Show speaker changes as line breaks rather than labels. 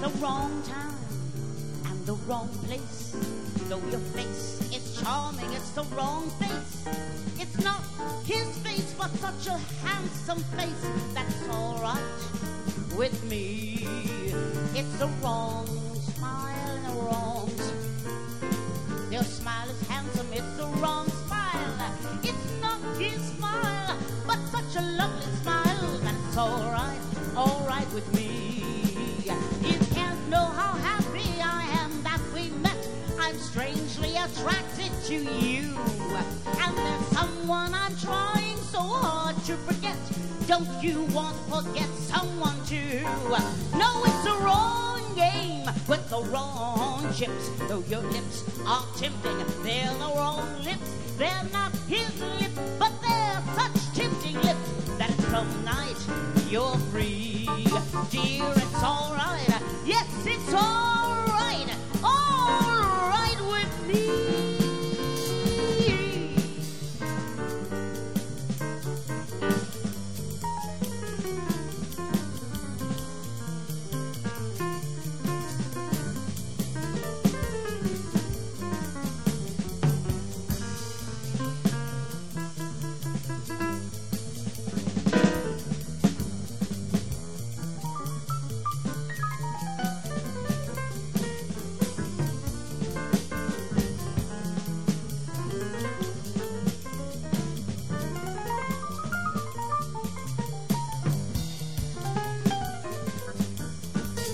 the wrong time and the wrong place. Though your face is charming, it's the wrong face. It's not his face, but such a handsome face. That's alright with me. It's the wrong smile and the wrong. Your smile is handsome, it's the wrong smile. It's not his smile, but such a lovely smile. That's alright with me. You can't know how happy I am that we met. I'm strangely attracted to you, and there's someone I'm trying so hard to forget. Don't you want to forget someone too? No, it's the wrong game with the wrong chips. Though your lips are tempting, they're the wrong lips. They're not his lips, but they're such tempting lips that tonight you're free. Dear, it's alright. Yes, it's alright.